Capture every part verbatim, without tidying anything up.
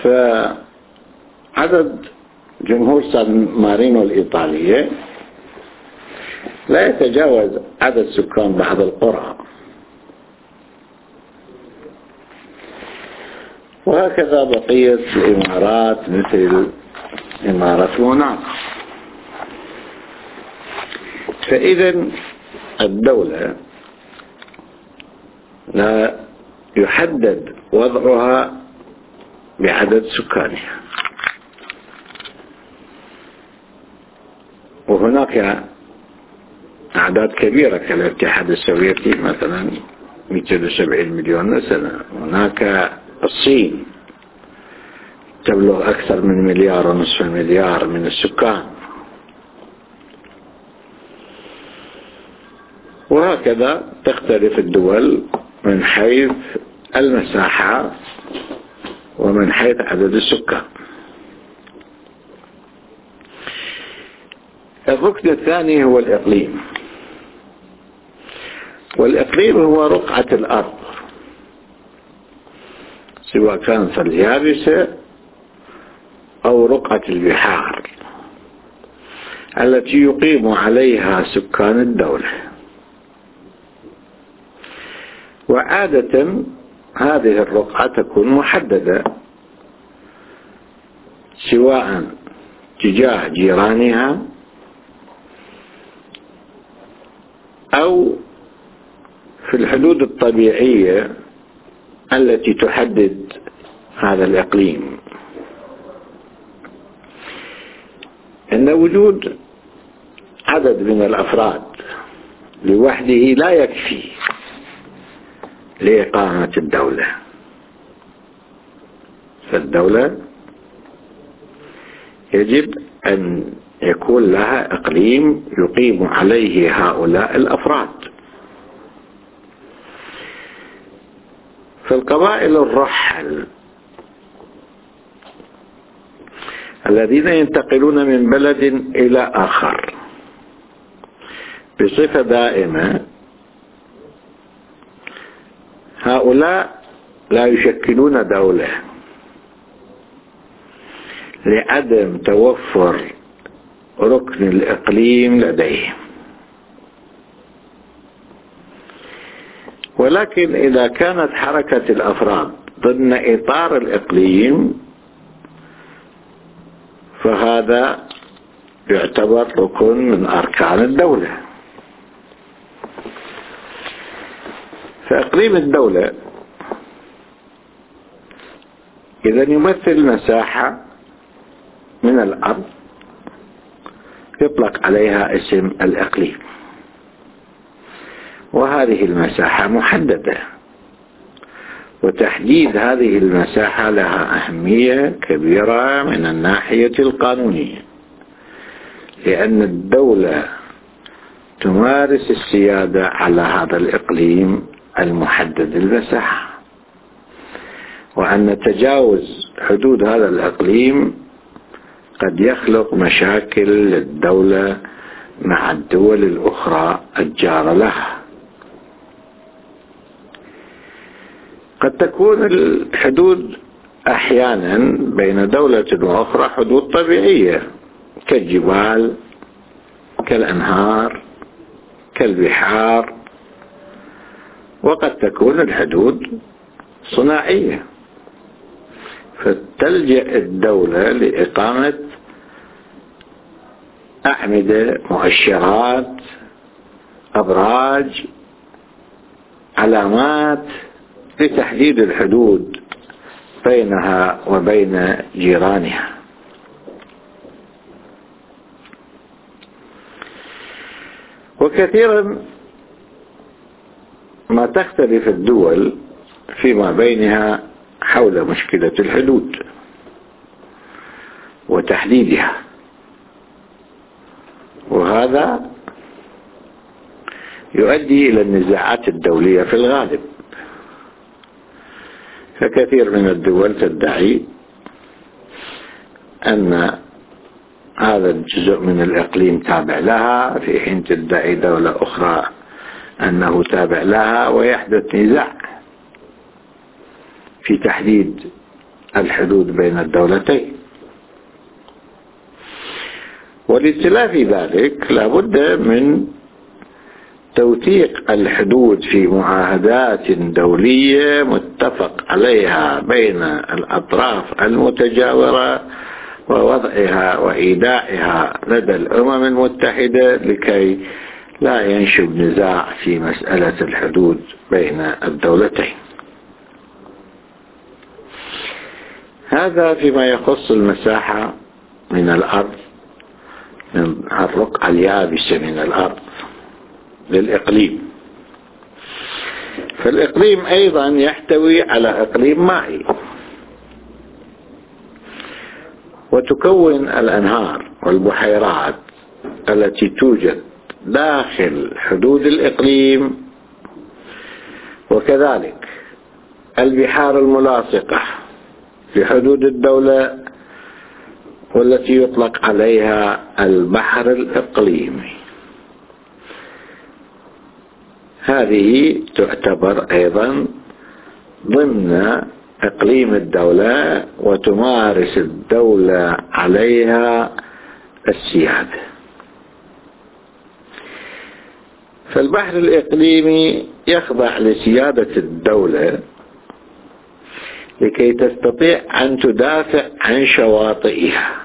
فعدد جمهور سان مارينو الإيطالية لا يتجاوز عدد سكان بعض القرى، وهكذا بقية الإمارات مثل إمارة موناكو. فإذا الدولة لا يحدد وضعها بعدد سكانها، وهناك أعداد كبيرة كالاتحاد السوفيتي مثلا مئتين وسبعين مليون نسمة، هناك الصين تبلغ أكثر من مليار ونصف مليار من السكان، وهكذا تختلف الدول من حيث المساحة ومن حيث عدد السكان. الركن الثاني هو الإقليم، والإقليم هو رقعة الأرض سواء كانت اليابسة أو رقعة البحار التي يقيم عليها سكان الدولة. وعادة هذه الرقعة تكون محددة سواء تجاه جيرانها أو في الحدود الطبيعية التي تحدد هذا الإقليم. إن وجود عدد من الأفراد لوحده لا يكفي لإقامة الدولة، فالدولة يجب أن يكون لها إقليم يقيم عليه هؤلاء الأفراد. فالقبائل الرحل الذين ينتقلون من بلد إلى آخر بصفة دائمة، هؤلاء لا يشكلون دولة لعدم توفر ركن الإقليم لديهم. ولكن إذا كانت حركة الأفراد ضمن إطار الإقليم فهذا يعتبر ركن من أركان الدولة. فإقليم الدولة إذا يمثل مساحة من الأرض يطلق عليها اسم الإقليم، وهذه المساحة محددة، وتحديد هذه المساحة لها أهمية كبيرة من الناحية القانونية، لأن الدولة تمارس السيادة على هذا الإقليم المحدد المساحة، وأن تجاوز حدود هذا الإقليم قد يخلق مشاكل للدولة مع الدول الأخرى الجارة لها. قد تكون الحدود أحيانا بين دولة وأخرى حدود طبيعية كالجبال كالأنهار كالبحار، وقد تكون الحدود صناعية، فتلجأ الدولة لإقامة أعمدة، مؤشرات، أبراج، علامات لتحديد الحدود بينها وبين جيرانها. وكثيرا ما تختلف الدول فيما بينها حول مشكلة الحدود وتحديدها، وهذا يؤدي إلى النزاعات الدولية في الغالب. فكثير من الدول تدعي أن هذا الجزء من الإقليم تابع لها، في حين تدعي دولة أخرى أنه تابع لها، ويحدث نزاع في تحديد الحدود بين الدولتين. ولاتلاف ذلك لابد من توثيق الحدود في معاهدات دولية متفق عليها بين الأطراف المتجاورة، ووضعها وإيداعها لدى الأمم المتحدة لكي لا ينشب نزاع في مسألة الحدود بين الدولتين. هذا فيما يخص المساحة من الأرض، من الرقعة اليابسة من الأرض للإقليم. فالإقليم أيضا يحتوي على إقليم مائي، وتكون الأنهار والبحيرات التي توجد داخل حدود الإقليم، وكذلك البحار الملاصقة في حدود الدولة والتي يطلق عليها البحر الإقليمي. هذه تعتبر أيضا ضمن إقليم الدولة، وتمارس الدولة عليها السيادة. فالبحر الإقليمي يخضع لسيادة الدولة لكي تستطيع أن تدافع عن شواطئها.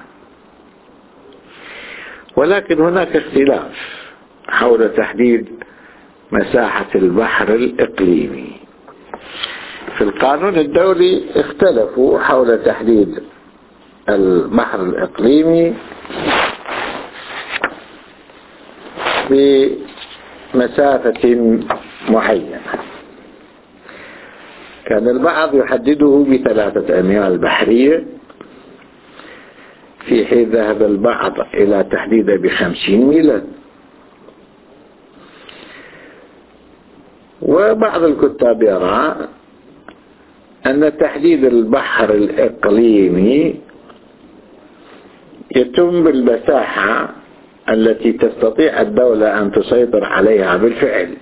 ولكن هناك اختلاف حول تحديد مساحة البحر الإقليمي. في القانون الدولي اختلفوا حول تحديد البحر الإقليمي بمسافة معينة. كان البعض يحدده بثلاثة أميال بحرية، في حين ذهب البعض إلى تحديده بخمسين ميلا. وبعض الكتاب يرى أن تحديد البحر الإقليمي يتم بالمساحة التي تستطيع الدولة أن تسيطر عليها بالفعل.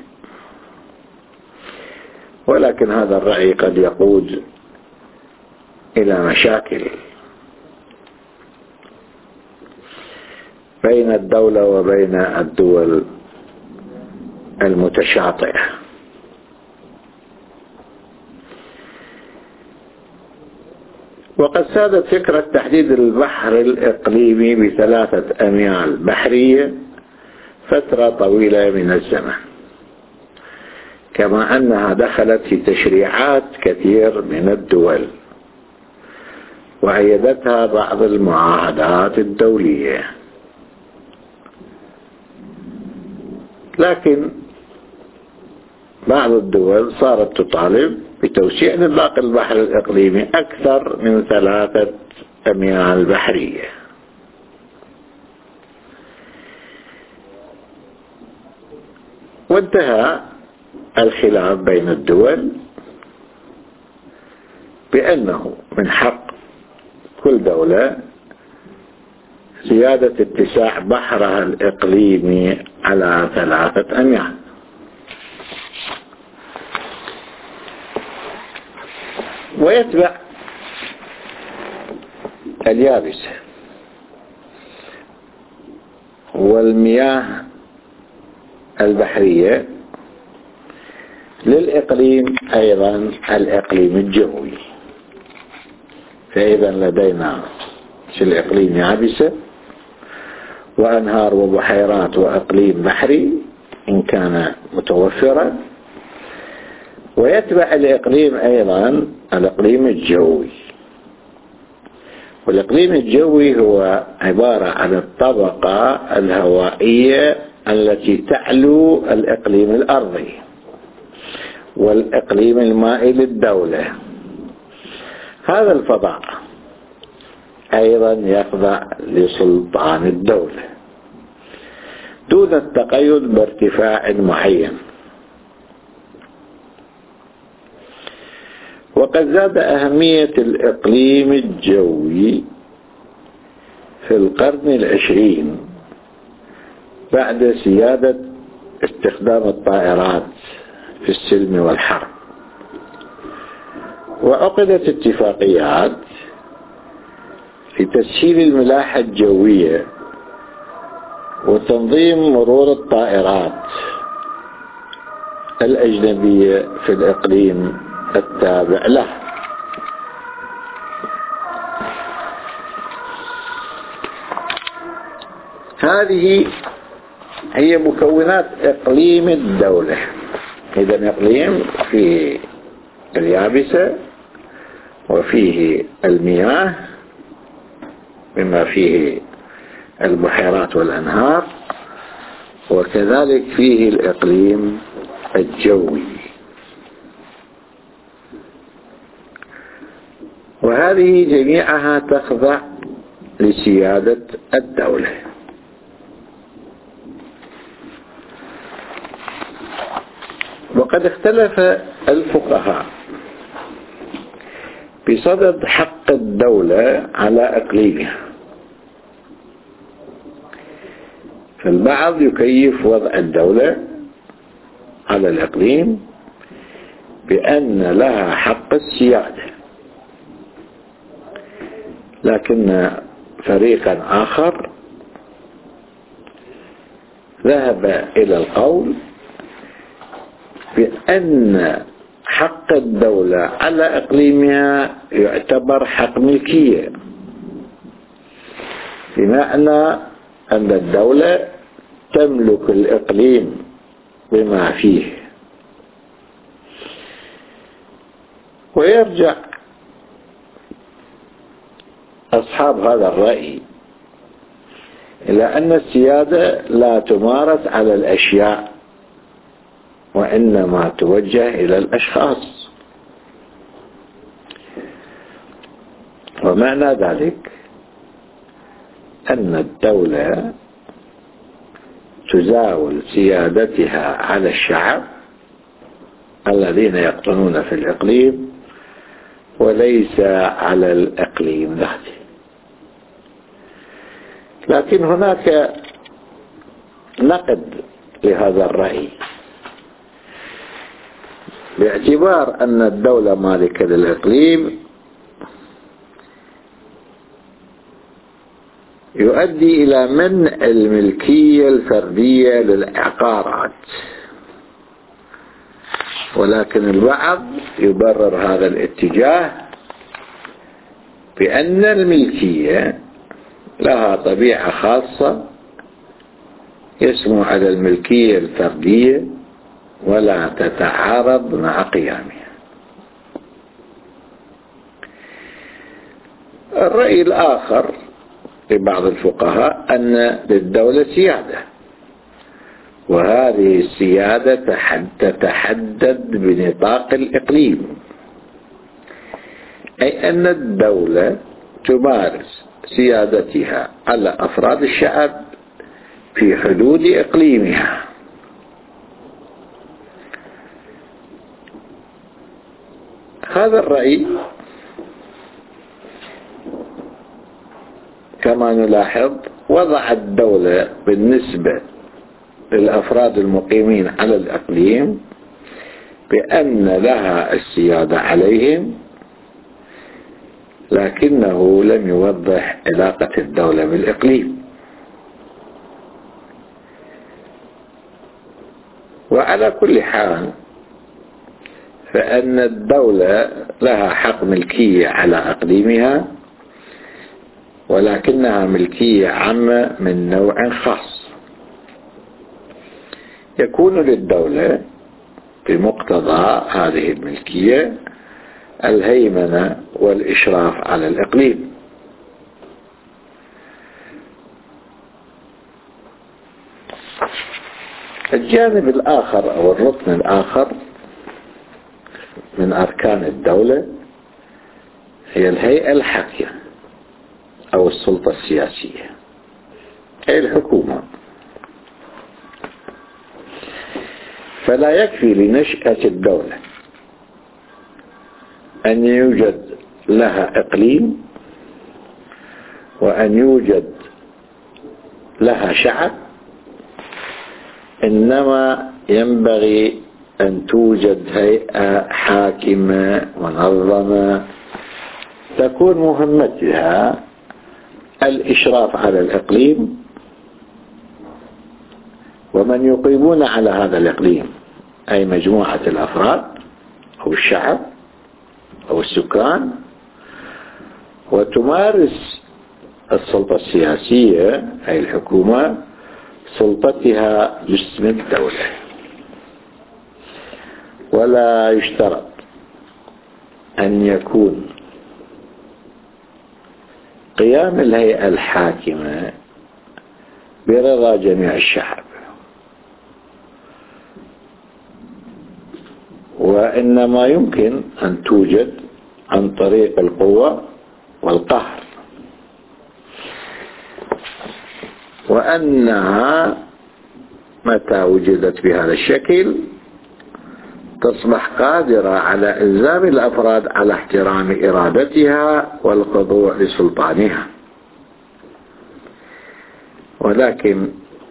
ولكن هذا الرأي قد يقود إلى مشاكل بين الدولة وبين الدول المتشاطئة. وقد سادت فكرة تحديد البحر الإقليمي بثلاثة أميال بحرية فترة طويلة من الزمن، كما أنها دخلت في تشريعات كثير من الدول، وأيدتها بعض المعاهدات الدولية. لكن بعض الدول صارت تطالب بتوسيع نطاق البحر الإقليمي أكثر من ثلاثة أميال بحرية. وانتهى الخلاف بين الدول بأنه من حق كل دولة زيادة اتساع بحرها الإقليمي على ثلاثة أميال. ويتبع اليابسة والمياه البحرية للإقليم أيضا الإقليم الجوي. فإذا لدينا في الإقليم يابسة وأنهار وبحيرات وإقليم بحري إن كان متوفرا، ويتبع الإقليم أيضا الإقليم الجوي. والإقليم الجوي هو عبارة عن الطبقة الهوائية التي تعلو الإقليم الأرضي والإقليم المائي للدولة. هذا الفضاء أيضا يخضع لسلطان الدولة دون التقيد بارتفاع معين. وقد زاد أهمية الإقليم الجوي في القرن العشرين بعد سيادة استخدام الطائرات في السلم والحرب. وعقدت اتفاقيات في تسهيل الملاحة الجوية وتنظيم مرور الطائرات الأجنبية في الإقليم التابع له. هذه هي مكونات إقليم الدولة. إذن إقليم فيه اليابسة وفيه المياه بما فيه البحيرات والأنهار، وكذلك فيه الإقليم الجوي. وهذه جميعها تخضع لسيادة الدولة. وقد اختلف الفقهاء بصدد حق الدولة على إقليمها، فالبعض يكيف وضع الدولة على الإقليم بأن لها حق السيادة، لكن فريقا آخر ذهب إلى القول بأن حق الدولة على إقليمها يعتبر حق ملكية، بمعنى أن الدولة تملك الإقليم بما فيه. ويرجع أصحاب هذا الرأي إلى أن السيادة لا تمارس على الأشياء وإنما توجه إلى الأشخاص. ومعنى ذلك أن الدولة تزاول سيادتها على الشعب الذين يقطنون في الإقليم وليس على الإقليم ذاته. لكن هناك نقد لهذا الرأي، باعتبار أن الدولة مالكة للإقليم يؤدي إلى منع الملكية الفردية للعقارات. ولكن البعض يبرر هذا الاتجاه بأن الملكية لها طبيعة خاصة يسمو على الملكية الفردية ولا تتعارض مع قيامها. الرأي الآخر لبعض الفقهاء أن للدولة سيادة، وهذه السيادة تتحدد بنطاق الإقليم، أي أن الدولة تمارس سيادتها على أفراد الشعب في حدود إقليمها. هذا الرأي كما نلاحظ وضع الدولة بالنسبة للأفراد المقيمين على الإقليم بأن لها السيادة عليهم، لكنه لم يوضح علاقة الدولة بالإقليم. وعلى كل حال فإن الدولة لها حق ملكية على إقليمها، ولكنها ملكية عامة من نوع خاص. يكون للدولة بمقتضى هذه الملكية الهيمنة والإشراف على الإقليم. الجانب الآخر أو الركن الآخر من أركان الدولة هي الهيئة الحاكمة أو السلطة السياسية، أي الحكومة. فلا يكفي لنشأة الدولة أن يوجد لها إقليم وأن يوجد لها شعب، إنما ينبغي أن توجد هيئة حاكمة منظمة تكون مهمتها الإشراف على الإقليم ومن يقيمون على هذا الإقليم، أي مجموعة الأفراد أو الشعب أو السكان، وتمارس السلطة السياسية أي الحكومة سلطتها جسم الدولة. ولا يشترط أن يكون قيام الهيئة الحاكمة برضا جميع الشعب، وإنما يمكن أن توجد عن طريق القوة والقهر، وأنها متى وجدت بهذا الشكل تصبح قادرة على إلزام الأفراد على احترام إرادتها والخضوع لسلطانها. ولكن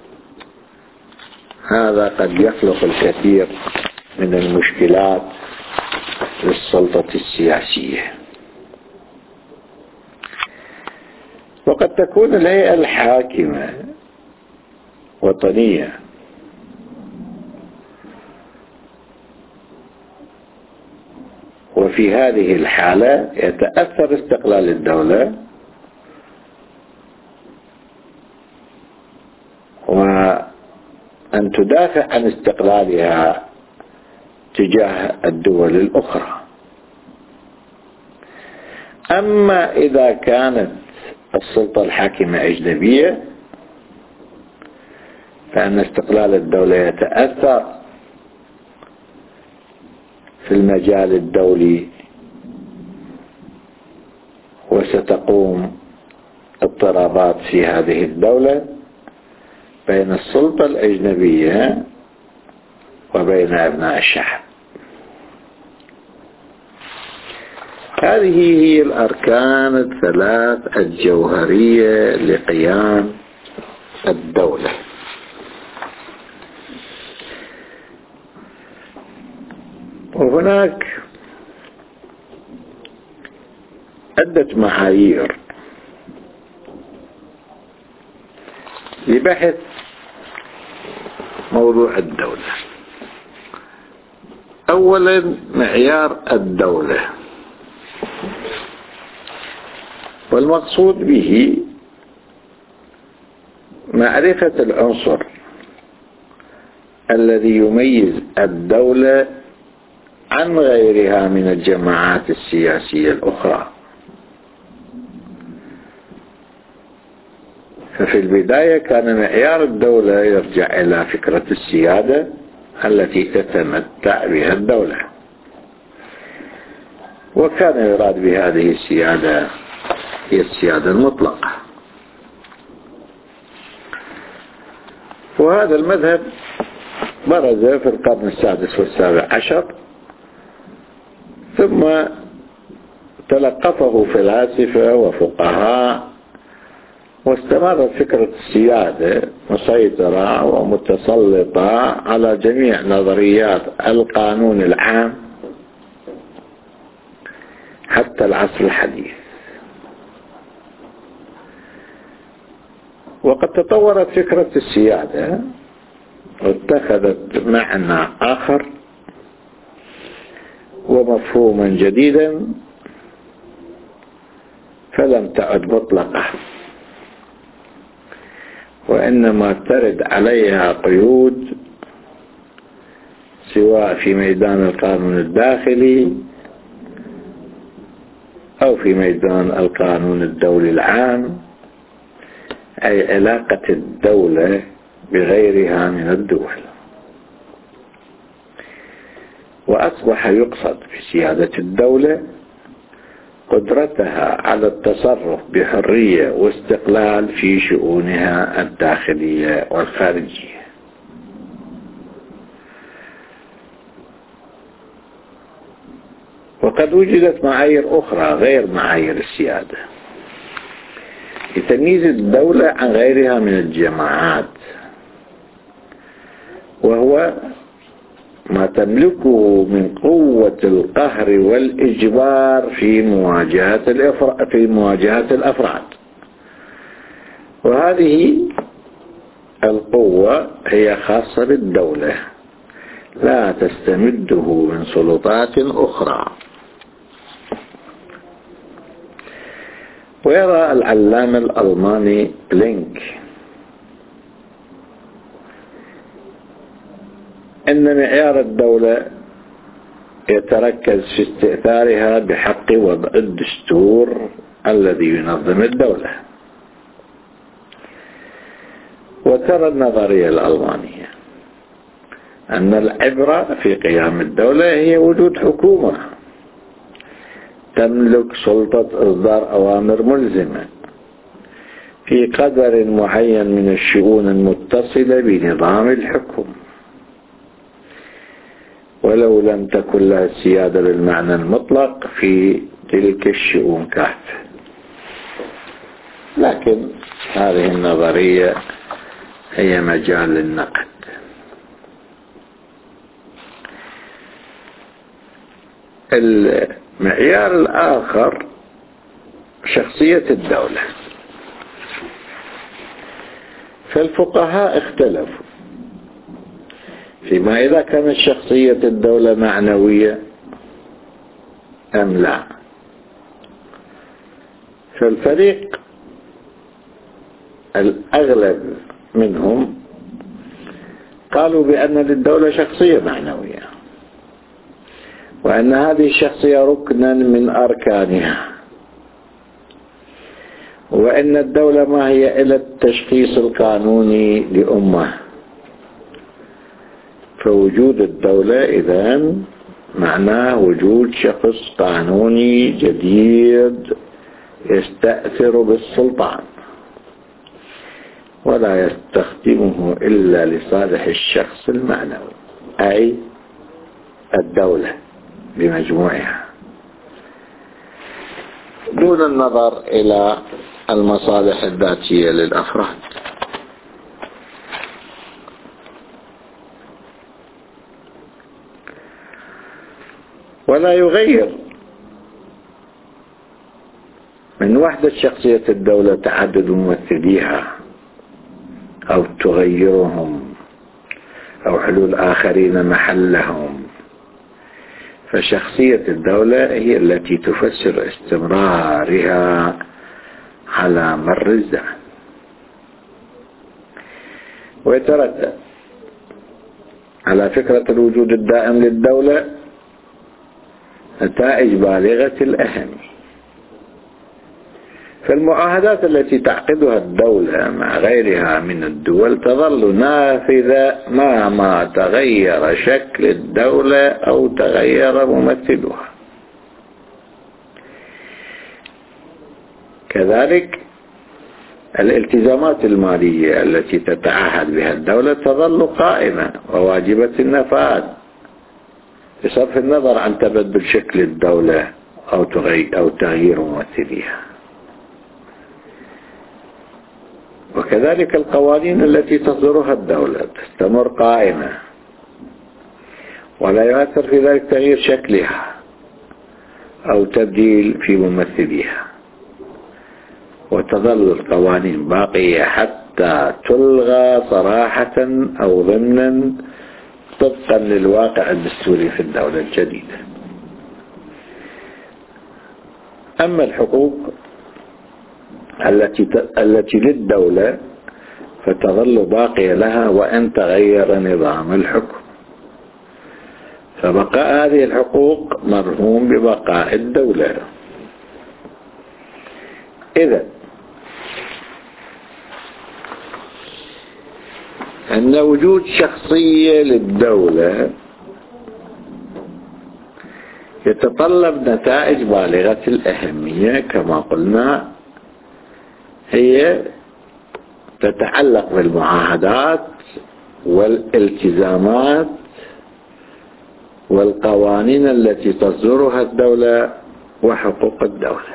هذا قد يخلق الكثير من المشكلات للسلطة السياسية. وقد تكون الهيئة الحاكمة وطنية، وفي هذه الحالة يتأثر استقلال الدولة وأن تدافع عن استقلالها تجاه الدول الأخرى. أما إذا كانت السلطة الحاكمة أجنبية فإن استقلال الدولة يتأثر في المجال الدولي، وستقوم اضطرابات في هذه الدولة بين السلطة الأجنبية وبين أبناء الشعب. هذه هي الأركان الثلاث الجوهرية لقيام الدولة. وهناك عدة معايير لبحث موضوع الدولة. أولا معيار الدولة، والمقصود به معرفة العنصر الذي يميز الدولة عن غيرها من الجماعات السياسية الأخرى. ففي البداية كان معيار الدولة يرجع إلى فكرة السيادة التي تتمتع بها الدولة، وكان يراد بهذه السيادة هي السيادة المطلقة. وهذا المذهب برز في القرن السادس والسابع عشر، ثم تلقفه فلاسفة وفقهاء، واستمرت فكرة السيادة مسيطرة ومتسلطة على جميع نظريات القانون العام حتى العصر الحديث. وقد تطورت فكرة السيادة واتخذت معنى آخر ومفهوما جديدا، فلم تعد مطلقة، وإنما ترد عليها قيود سواء في ميدان القانون الداخلي أو في ميدان القانون الدولي العام، أي علاقة الدولة بغيرها من الدول. وأصبح يقصد بسيادة الدولة قدرتها على التصرف بحرية واستقلال في شؤونها الداخلية والخارجية. وقد وجدت معايير أخرى غير معايير السيادة لتمييز الدولة عن غيرها من الجماعات، وهو ما تملكه من قوة القهر والإجبار في مواجهة الأفراد في مواجهة الأفراد وهذه القوة هي خاصة بالدولة، لا تستمده من سلطات أخرى. ويرى العلامة الألماني بلينك أن معيار الدولة يتركز في استئثارها بحق وضع الدستور الذي ينظم الدولة. وترى النظرية الألمانية أن العبرة في قيام الدولة هي وجود حكومة تملك سلطة إصدار أوامر ملزمة في قدر معين من الشؤون المتصلة بنظام الحكم، ولو لم تكن لها السيادة بالمعنى المطلق في تلك الشؤون كافة. لكن هذه النظرية هي مجال للنقد. المعيار الآخر شخصية الدولة. فالفقهاء اختلفوا فيما إذا كانت شخصية الدولة معنوية أم لا. فالفريق الأغلب منهم قالوا بأن للدولة شخصية معنوية، وأن هذه الشخصية ركنا من أركانها، وأن الدولة ما هي إلا التشخيص القانوني لأمة. فوجود الدولة إذن معناه وجود شخص قانوني جديد يستأثر بالسلطان ولا يستخدمه إلا لصالح الشخص المعنوي، أي الدولة بمجموعها، دون النظر إلى المصالح الذاتية للأفراد. ولا يغير من وحدة شخصية الدولة تعدد ممثليها أو تغيرهم أو حلول آخرين محلهم. فشخصية الدولة هي التي تفسر استمرارها على مر الزمن. ويترتب على فكرة الوجود الدائم للدولة نتائج بالغة الأهمية. فالمعاهدات التي تعقدها الدولة مع غيرها من الدول تظل نافذة مهما تغير شكل الدولة أو تغير ممثلها. كذلك الالتزامات المالية التي تتعهد بها الدولة تظل قائمة وواجبة النفاذ بصرف النظر عن تبدل شكل الدولة أو أو تغيير ممثليها. وكذلك القوانين التي تصدرها الدولة تستمر قائمة ولا يؤثر في ذلك تغيير شكلها أو تبديل في ممثليها، وتظل القوانين باقية حتى تلغى صراحة أو ضمنا طبقا للواقع الدستوري في الدولة الجديدة. أما الحقوق التي التي للدولة فتظل باقية لها وإن تغير نظام الحكم، فبقاء هذه الحقوق مرهون ببقاء الدولة. إذن أن وجود شخصية للدولة يتطلب نتائج بالغة الأهمية كما قلنا، هي تتعلق بالمعاهدات والالتزامات والقوانين التي تصدرها الدولة وحقوق الدولة.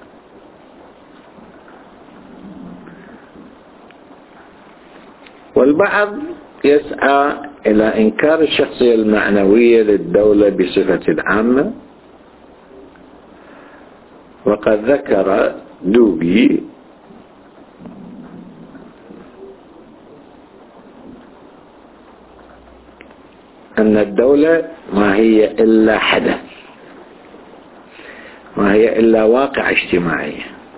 والبعض يسعى إلى إنكار الشخصية المعنوية للدولة بصفة عامة، وقد ذكر دوبي أن الدولة ما هي إلا حدث، ما هي إلا واقع اجتماعي.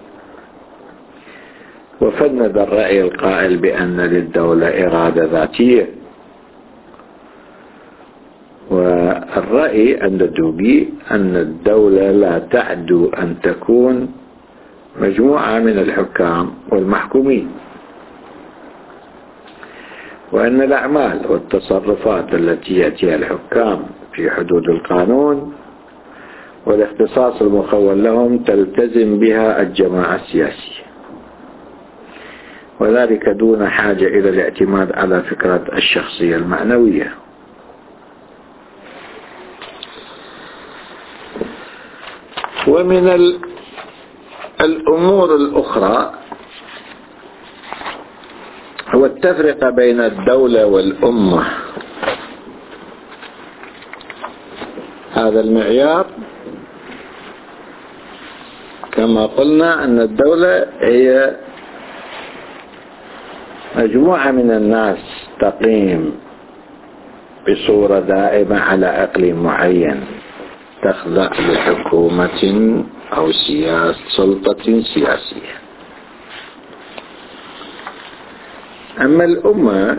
وفند الرأي القائل بأن للدولة إرادة ذاتية، والرأي عند دوبي أن الدولة لا تعدو أن تكون مجموعة من الحكام والمحكومين، وأن الأعمال والتصرفات التي يأتيها الحكام في حدود القانون والاختصاص المخول لهم تلتزم بها الجماعة السياسية، وذلك دون حاجة إلى الاعتماد على فكرة الشخصية المعنوية. ومن الأمور الأخرى هو التفرقة بين الدولة والأمة. هذا المعيار كما قلنا أن الدولة هي مجموعة من الناس تقيم بصورة دائمة على إقليم معين، تخضع لحكومة أو سياسة سلطة سياسية. أما الأمة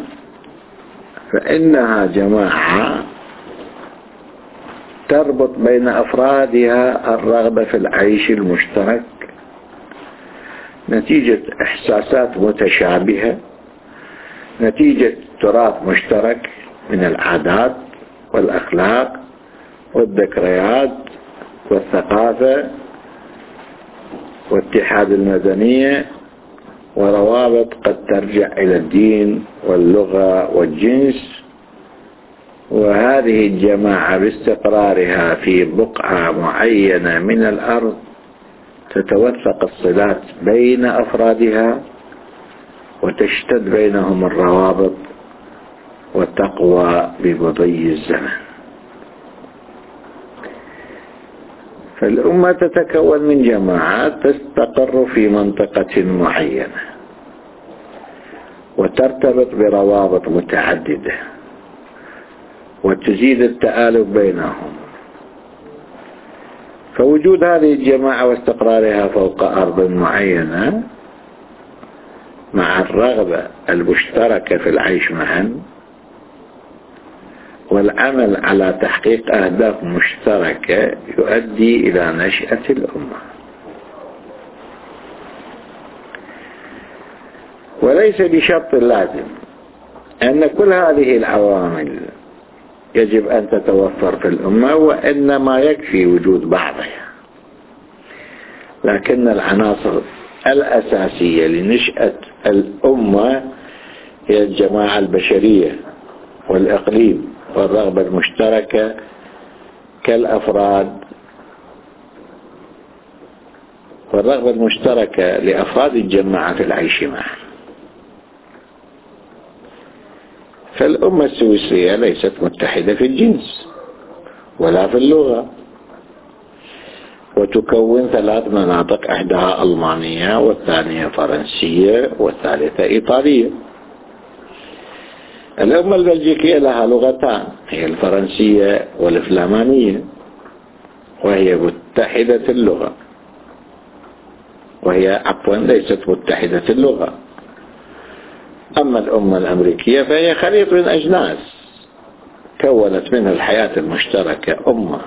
فإنها جماعة تربط بين أفرادها الرغبة في العيش المشترك نتيجة إحساسات متشابهة، نتيجة تراث مشترك من العادات والأخلاق والذكريات والثقافة واتحاد المدنية، وروابط قد ترجع إلى الدين واللغة والجنس. وهذه الجماعة باستقرارها في بقعة معينة من الأرض تتوثق الصلات بين أفرادها وتشتد بينهم الروابط وتقوى بمضي الزمن. فالأمة تتكون من جماعات تستقر في منطقة معينة وترتبط بروابط متعددة وتزيد التآلف بينهم. فوجود هذه الجماعة واستقرارها فوق أرض معينة مع الرغبة المشتركة في العيش معا والعمل على تحقيق أهداف مشتركة يؤدي إلى نشأة الأمة. وليس بشرط لازم أن كل هذه العوامل يجب أن تتوفر في الأمة، وإنما يكفي وجود بعضها. لكن العناصر الأساسية لنشأة الأمة هي الجماعة البشرية والإقليم والرغبة المشتركة كالأفراد، والرغبة المشتركة لأفراد الجماعة في العيش معا. فالأمة السويسرية ليست متحدة في الجنس ولا في اللغة، وتكون ثلاث مناطق، إحداها ألمانية والثانية فرنسية والثالثة إيطالية. الأمة البلجيكية لها لغتان، هي الفرنسية والفلامانية، وهي متحدة اللغة، وهي عفوا ليست متحدة اللغة. أما الأمة الأمريكية فهي خليط من أجناس كونت منها الحياة المشتركة أمة.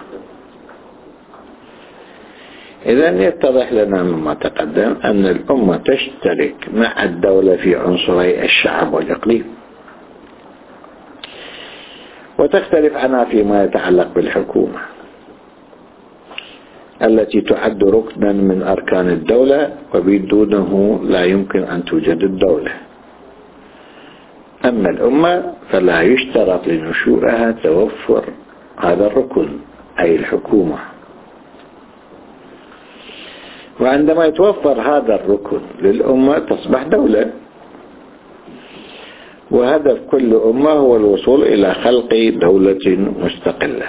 إذن يتضح لنا مما تقدم أن الأمة تشترك مع الدولة في عنصري الشعب والإقليم، وتختلف عنها فيما يتعلق بالحكومة التي تعد ركنا من أركان الدولة، وبدونه لا يمكن أن توجد الدولة. أما الأمة فلا يشترط لنشوئها توفر هذا الركن أي الحكومة. وعندما يتوفر هذا الركن للأمة تصبح دولة، وهدف كل أمة هو الوصول إلى خلق دولة مستقلة.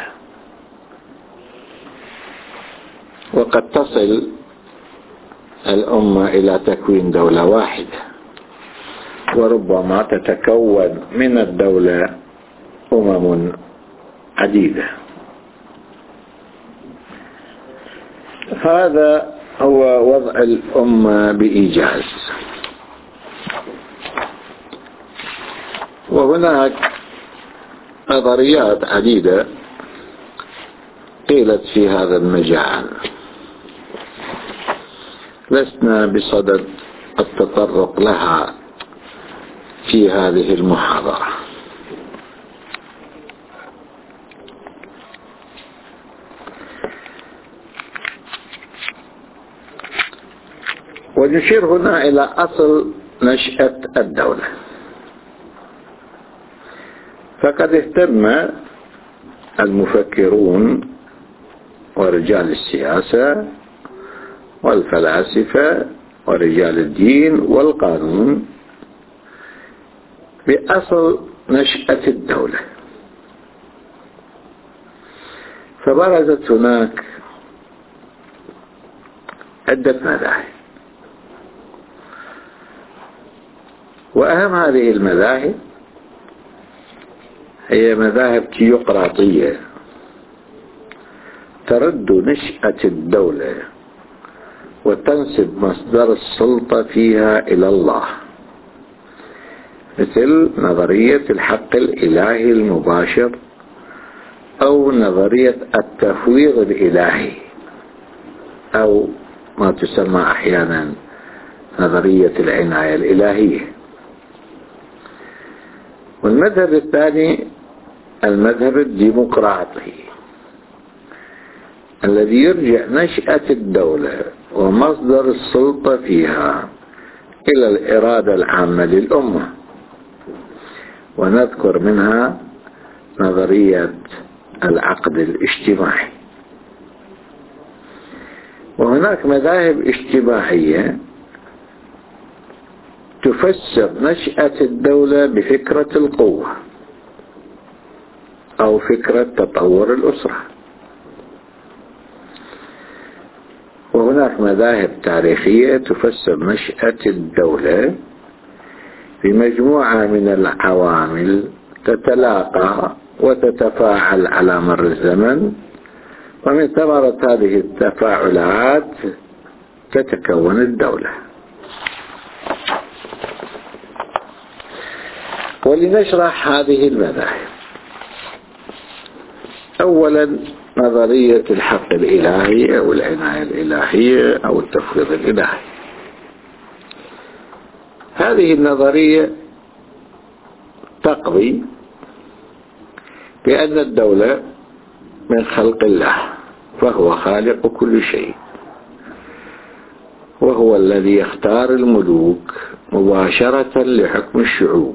وقد تصل الأمة إلى تكوين دولة واحدة، وربما تتكون من الدولة أمم عديدة. هذا هو وضع الأمة بإيجاز. وهناك نظريات عديدة قيلت في هذا المجال، لسنا بصدد التطرق لها في هذه المحاضرة. ونشير هنا إلى أصل نشأة الدولة. فقد اهتم المفكرون ورجال السياسة والفلاسفة ورجال الدين والقانون بأصل نشأة الدولة. فبرزت هناك عدة مذاهب، وأهم هذه المذاهب هي مذاهب تيوقراطية ترد نشأة الدولة وتنسب مصدر السلطة فيها إلى الله، مثل نظرية الحق الإلهي المباشر أو نظرية التفويض الإلهي، أو ما تسمى أحيانا نظرية العناية الإلهية. والمذهب الثاني المذهب الديمقراطي الذي يرجع نشأة الدولة ومصدر السلطة فيها إلى الإرادة العامة للأمة، ونذكر منها نظرية العقد الاجتماعي. وهناك مذاهب اجتماعية تفسر نشأة الدولة بفكرة القوة أو فكرة تطور الأسرة. وهناك مذاهب تاريخية تفسر نشأة الدولة بمجموعة من العوامل تتلاقى وتتفاعل على مر الزمن، ومن ثمرة هذه التفاعلات تتكون الدولة. ولنشرح هذه المذاهب، أولا نظرية الحق الإلهي أو العناية الإلهية أو التفويض الإلهي. هذه النظرية تقضي بأن الدولة من خلق الله، فهو خالق كل شيء، وهو الذي يختار الملوك مباشرة لحكم الشعوب،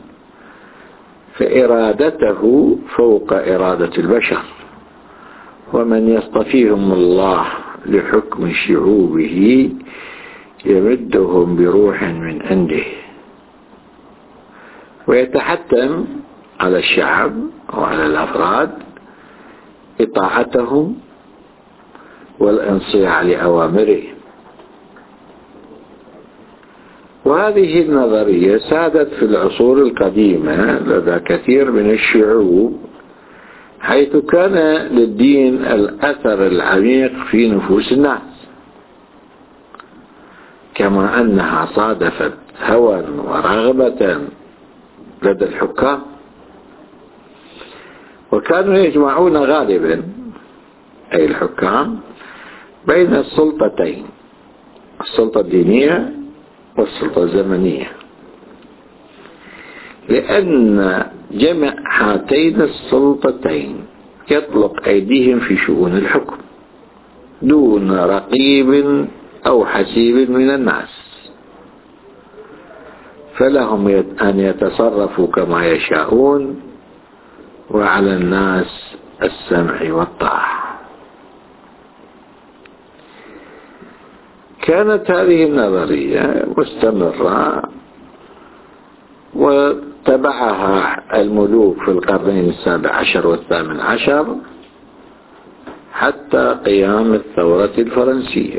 فإرادته فوق إرادة البشر، ومن يصطفيهم الله لحكم شعوبه يمدهم بروح من عنده، ويتحتم على الشعب وعلى الأفراد إطاعتهم والانصياع لأوامره. وهذه النظرية سادت في العصور القديمة لدى كثير من الشعوب، حيث كان للدين الأثر العميق في نفوس الناس، كما أنها صادفت هوى ورغبة لدى الحكام. وكانوا يجمعون غالبا أي الحكام بين السلطتين، السلطة الدينية والسلطة الزمنية، لأن جمع هاتين السلطتين يطلق أيديهم في شؤون الحكم دون رقيب أو حسيب من الناس، فلهم أن يتصرفوا كما يشاءون، وعلى الناس السمع والطاعة. كانت هذه النظرية مستمرة وتبعها الملوك في القرنين السابع عشر والثامن عشر حتى قيام الثورة الفرنسية.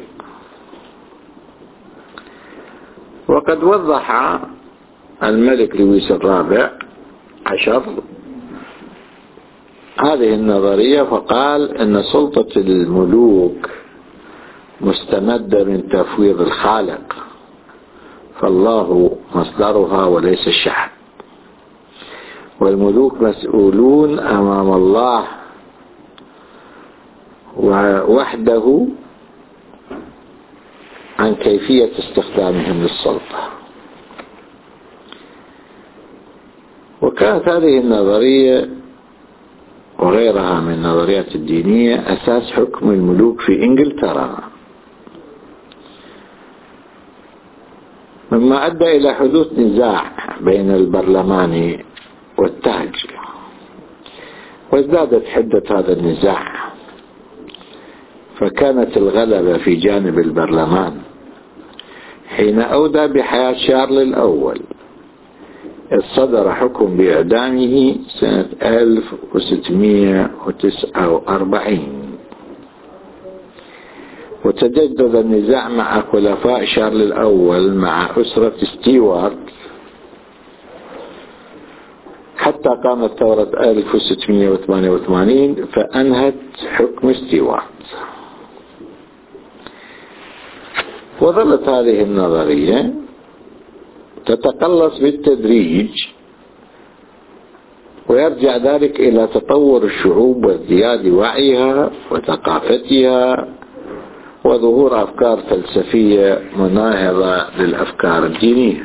وقد وضح الملك لويس الرابع عشر هذه النظرية فقال أن سلطة الملوك مستمدة من تفويض الخالق، فالله مصدرها وليس الشعب، والملوك مسؤولون أمام الله وحده عن كيفية استخدامهم للسلطة. وكانت هذه النظرية وغيرها من النظريات الدينية أساس حكم الملوك في إنجلترا، مما أدى إلى حدوث نزاع بين البرلمان والتاج، وازدادت حدة هذا النزاع، فكانت الغلبة في جانب البرلمان حين أودى بحياة شارل الأول، إذ صدر حكم بإعدامه سنة ألف وستمائة وتسعة وأربعين. وتجدد النزاع مع خلفاء شارل الأول مع أسرة ستيوارت حتى قامت ثورة ألف وستمائة وثمانية وثمانين فأنهت حكم ستيوارت. وظلت هذه النظرية تتقلص بالتدريج، ويرجع ذلك إلى تطور الشعوب وازدياد وعيها وثقافتها وظهور أفكار فلسفية مناهضة للأفكار الدينية.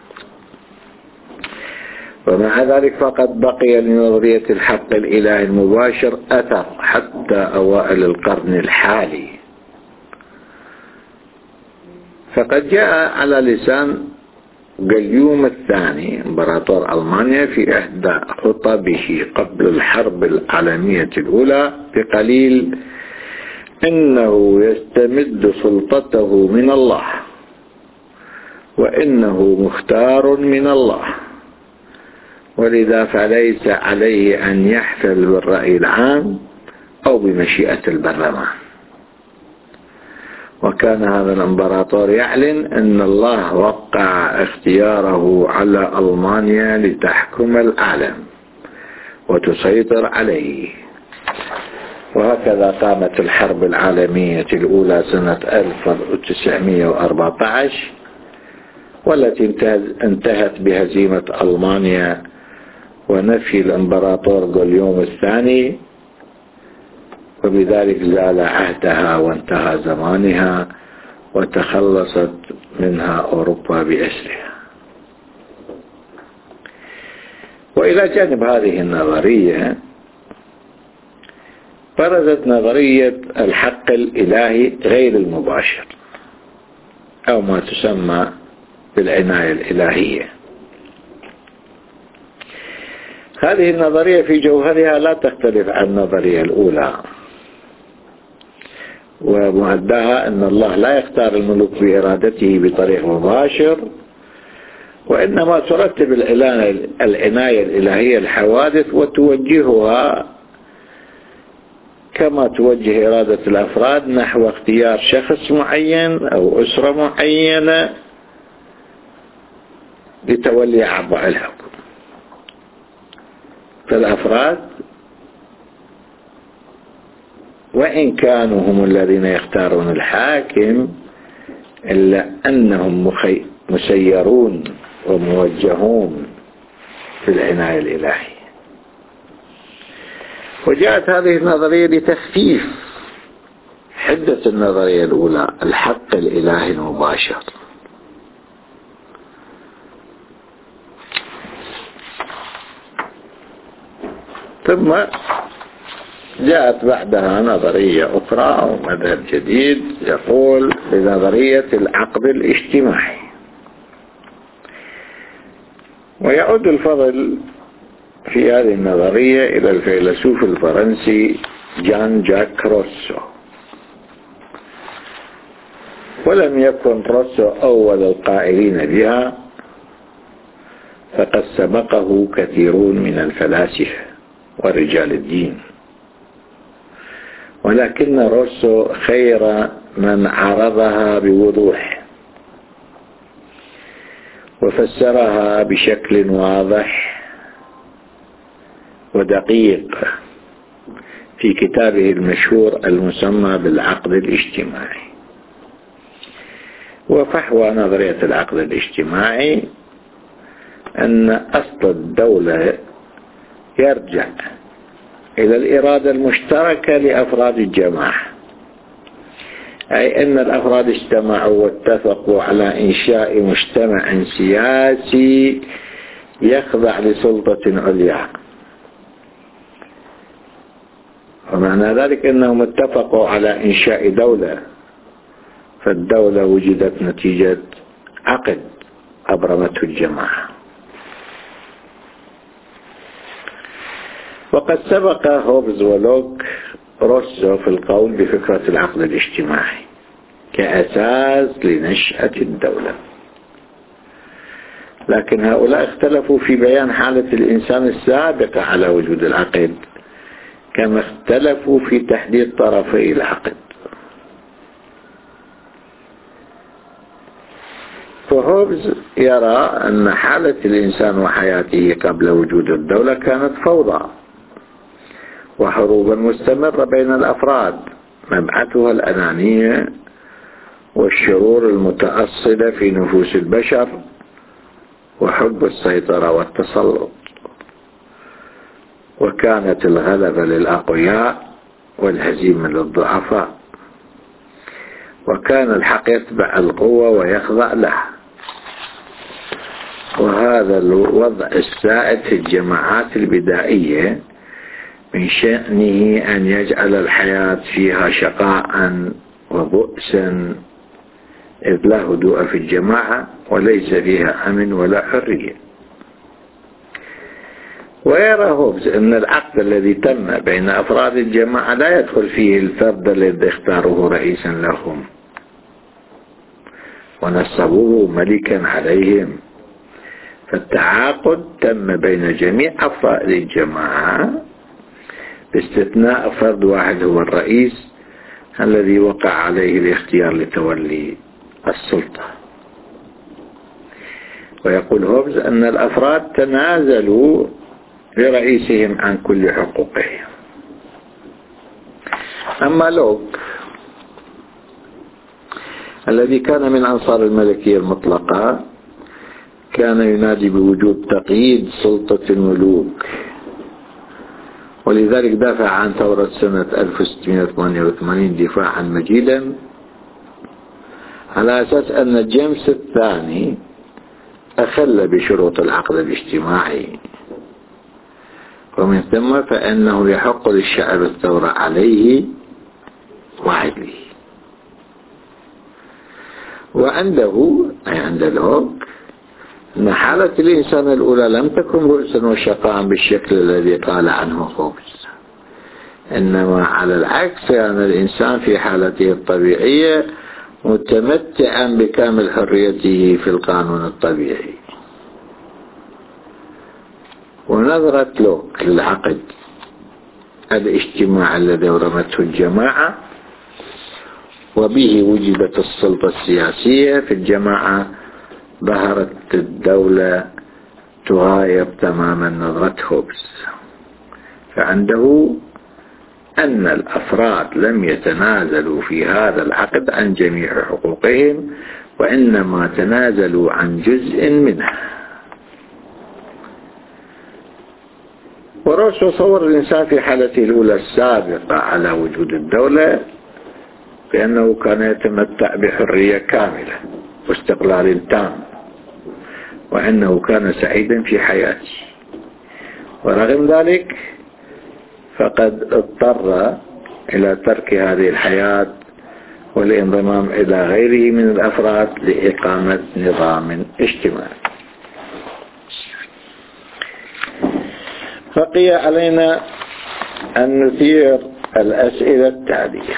ومع ذلك فقد بقي لنظرية الحق الإلهي المباشر أثر حتى أوائل القرن الحالي، فقد جاء على لسان جليوم الثاني إمبراطور ألمانيا في إحدى خطبه قبل الحرب العالمية الأولى بقليل إنه يستمد سلطته من الله، وإنه مختار من الله، ولذا فليس عليه أن يحتل بالرأي العام أو بمشيئة البرلمان. وكان هذا الإمبراطور يعلن أن الله وقع اختياره على ألمانيا لتحكم العالم وتسيطر عليه. وهكذا قامت الحرب العالمية الأولى سنة ألف وتسعمائة وأربعة عشر، والتي انتهت بهزيمة ألمانيا ونفي الإمبراطور جليوم الثاني، وبذلك زال عهدها وانتهى زمانها وتخلصت منها أوروبا بأسرها. وإلى جانب هذه النظرية برزت نظرية الحق الإلهي غير المباشر، أو ما تسمى بالعناية الإلهية. هذه النظرية في جوهرها لا تختلف عن النظرية الأولى، ومؤداها أن الله لا يختار الملوك بإرادته بطريق مباشر، وإنما ترتب العناية الإلهية الحوادث وتوجهها كما توجه إرادة الأفراد نحو اختيار شخص معين أو أسرة معينة لتولي أعباء الحكم. فالأفراد وإن كانوا هم الذين يختارون الحاكم، إلا أنهم مسيرون وموجهون في العناية الإلهية. وجاءت هذه النظرية لتخفيف حدة النظرية الأولى الحق الإلهي المباشر. ثم جاءت بعدها نظرية أخرى أو مذهب جديد يقول بنظرية العقد الاجتماعي. ويعود الفضل في هذه النظرية إلى الفيلسوف الفرنسي جان جاك روسو. ولم يكن روسو أول القائلين بها، فقد سبقه كثيرون من الفلاسفة ورجال الدين، ولكن روسو خير من عرضها بوضوح وفسرها بشكل واضح ودقيق في كتابه المشهور المسمى بالعقد الاجتماعي. وفحوى نظرية العقد الاجتماعي أن أصل الدولة يرجع إلى الإرادة المشتركة لأفراد الجماعة، أي أن الأفراد اجتمعوا واتفقوا على إنشاء مجتمع سياسي يخضع لسلطة عليا، ومعنى ذلك أنهم اتفقوا على إنشاء دولة، فالدولة وجدت نتيجة عقد أبرمته الجماعة. وقد سبق هوبز ولوك روسو في القول بفكرة العقد الاجتماعي كأساس لنشأة الدولة، لكن هؤلاء اختلفوا في بيان حالة الإنسان السابقة على وجود العقد، كما اختلفوا في تحديد طرفي العقد. فهوبز يرى أن حالة الإنسان وحياته قبل وجود الدولة كانت فوضى وحروبا مستمرة بين الأفراد مبعثها الأنانية والشرور المتأصلة في نفوس البشر وحب السيطرة والتسلط، وكانت الغلبة للأقوياء والهزيمة للضعفاء، وكان الحق يتبع القوة ويخضع لها. وهذا الوضع السائد في الجماعات البدائية من شأنه أن يجعل الحياة فيها شقاء وبؤسا، إذ لا هدوء في الجماعة وليس فيها أمن ولا حرية. ويرى هوبز أن العقد الذي تم بين أفراد الجماعة لا يدخل فيه الفرد الذي اختاره رئيسا لهم ونصبوه ملكا عليهم، فالتعاقد تم بين جميع أفراد الجماعة باستثناء فرد واحد هو الرئيس الذي وقع عليه الاختيار لتولي السلطة. ويقول هوبز أن الأفراد تنازلوا لرئيسهم عن كل حقوقهم. أما لوك الذي كان من أنصار الملكية المطلقة كان ينادي بوجود تقييد سلطة الملوك، ولذلك دافع عن ثورة سنة ألف وستمائة وثمانية وثمانين دفاعا مجيدا على أساس أن جيمس الثاني أخل بشروط العقد الاجتماعي، ومن ثم فإنه يحق للشعب الثورة عليه وعدله. وعنده أي عند لوك أن حالة الإنسان الأولى لم تكن بؤسا وشقاء بالشكل الذي قال عنه هوبز، إنما على العكس كان الإنسان في حالته الطبيعية متمتعا بكامل حريته في القانون الطبيعي. ونظرة لوك للعقد الاجتماعي الذي أبرمته الجماعة وبه وجدت السلطة السياسية في الجماعة ظهرت الدولة تغاير تماما نظرة هوبز، فعنده أن الأفراد لم يتنازلوا في هذا العقد عن جميع حقوقهم، وإنما تنازلوا عن جزء منها. وروسو صور الإنسان في حالته الأولى السابقة على وجود الدولة بأنه كان يتمتع بحرية كاملة واستقلال تام، وأنه كان سعيدا في حياته، ورغم ذلك فقد اضطر إلى ترك هذه الحياة والانضمام إلى غيره من الأفراد لإقامة نظام اجتماعي. بقي علينا أن نثير الأسئلة التالية: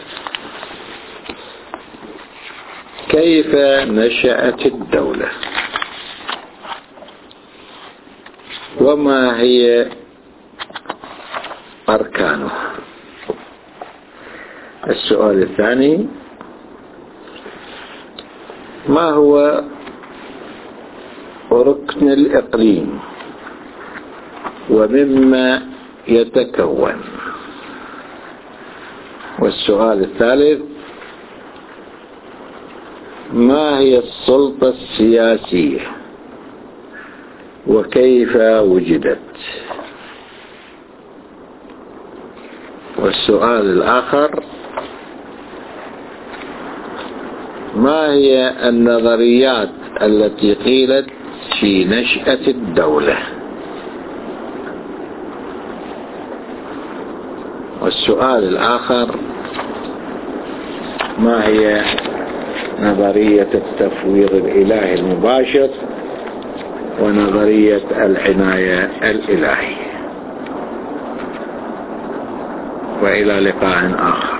كيف نشأت الدولة؟ وما هي أركانها؟ السؤال الثاني: ما هو ركن الإقليم ومما يتكون؟ والسؤال الثالث: ما هي السلطة السياسية وكيف وجدت؟ والسؤال الآخر: ما هي النظريات التي قيلت في نشأة الدولة؟ والسؤال الآخر: ما هي نظرية التفويض الإلهي المباشر ونظرية العناية الإلهية؟ وإلى لقاء آخر.